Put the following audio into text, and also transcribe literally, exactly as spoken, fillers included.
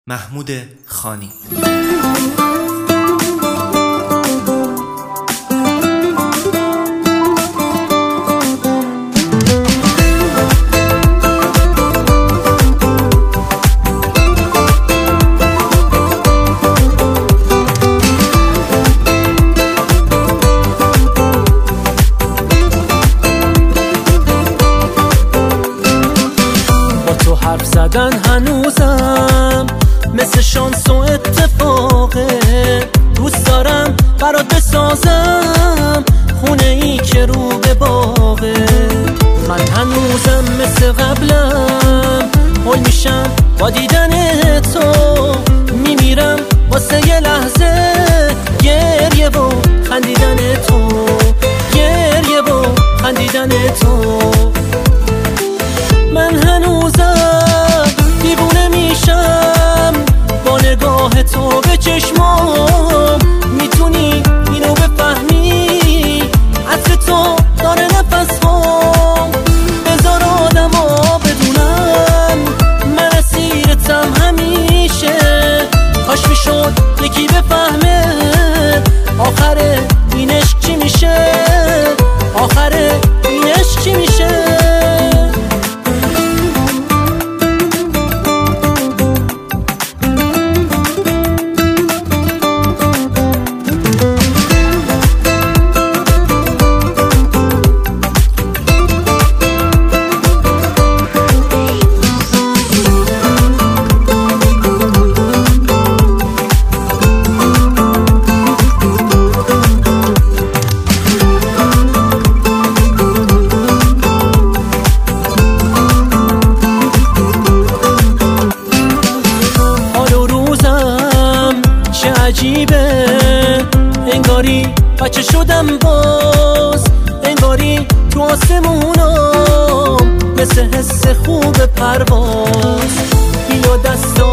محمود خانی. با تو حرف زدن هنوزم مثل شانس و اتفاقه، دوست دارم برات بسازم خونه ای که رو به باغه. من هنوزم مثل قبلم حل میشم با دیدن تو، میمیرم واسه یه لحظه گریه و خندیدن تو، گریه و خندیدن تو. من هنوزم دیوونه میشم با نگاه تو به چشمام، میتونی اینو بفهمی عطر تو داره نفس هام. بذار آدم ها بدونن من اسیرتم همیشه، کاش میشد یکی بفهمه آخر این عشق چی میشه، آخر این عشق چی میشه. عجیبه انگاری بچه شدم باز، انگاری تو آسمونم مثل حس خوب پرواز. بیا دستا